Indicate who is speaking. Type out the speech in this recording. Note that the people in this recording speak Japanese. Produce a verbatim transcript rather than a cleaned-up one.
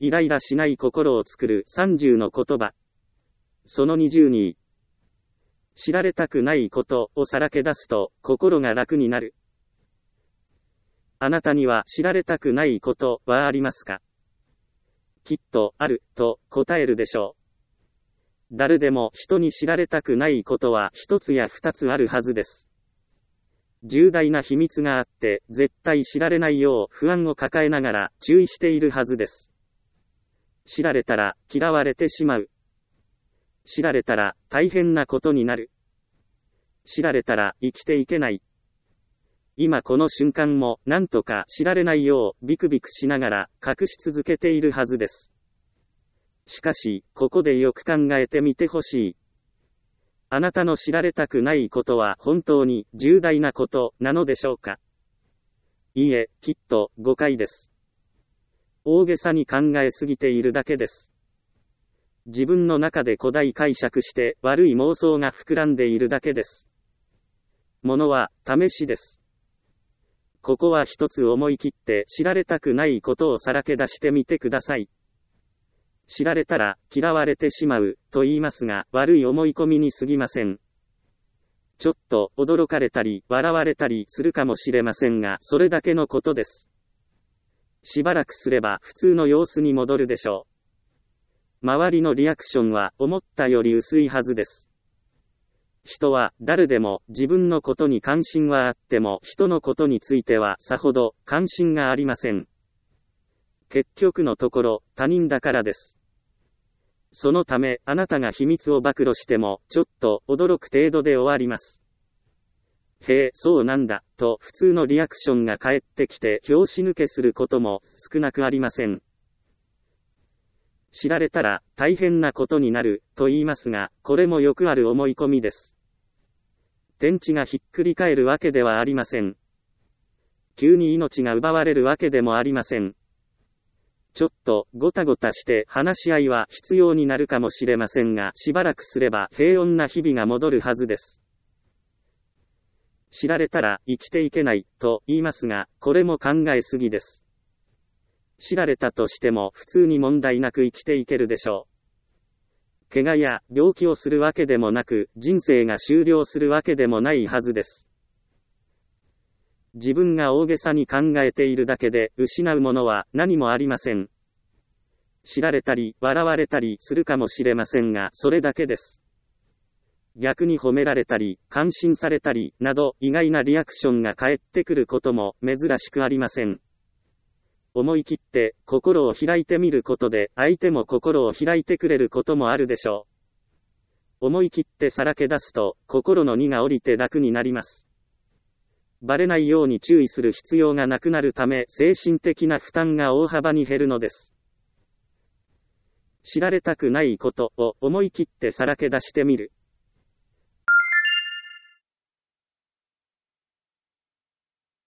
Speaker 1: イライラしない心を作るさんじゅうの言葉。そのにじゅうに。知られたくないことをさらけ出すと心が楽になる。あなたには知られたくないことはありますか？きっとあると答えるでしょう。誰でも人に知られたくないことは一つや二つあるはずです。重大な秘密があって絶対知られないよう不安を抱えながら注意しているはずです。知られたら嫌われてしまう。知られたら大変なことになる。知られたら生きていけない。今この瞬間も何とか知られないようビクビクしながら隠し続けているはずです。しかし、ここでよく考えてみてほしい。あなたの知られたくないことは本当に重大なことなのでしょうか？いいえ、きっと誤解です。大げさに考えすぎているだけです。自分の中で古代解釈して悪い妄想が膨らんでいるだけです。ものは試しです。ここは一つ思い切って知られたくないことをさらけ出してみてください。知られたら嫌われてしまうと言いますが、悪い思い込みに過ぎません。ちょっと驚かれたり笑われたりするかもしれませんが、それだけのことです。しばらくすれば普通の様子に戻るでしょう。周りのリアクションは思ったより薄いはずです。人は誰でも自分のことに関心はあっても人のことについてはさほど関心がありません。結局のところ他人だからです。そのためあなたが秘密を暴露してもちょっと驚く程度で終わります。へえ、そうなんだと普通のリアクションが返ってきて拍子抜けすることも少なくありません。知られたら大変なことになると言いますが、これもよくある思い込みです。天地がひっくり返るわけではありません。急に命が奪われるわけでもありません。ちょっとごたごたして話し合いは必要になるかもしれませんが、しばらくすれば平穏な日々が戻るはずです。知られたら生きていけないと言いますが、これも考えすぎです。知られたとしても普通に問題なく生きていけるでしょう。怪我や病気をするわけでもなく、人生が終了するわけでもないはずです。自分が大げさに考えているだけで失うものは何もありません。知られたり笑われたりするかもしれませんが、それだけです。逆に褒められたり感心されたりなど意外なリアクションが返ってくることも珍しくありません。思い切って心を開いてみることで相手も心を開いてくれることもあるでしょう。思い切ってさらけ出すと心の荷が下りて楽になります。バレないように注意する必要がなくなるため、精神的な負担が大幅に減るのです。知られたくないことを思い切ってさらけ出してみる。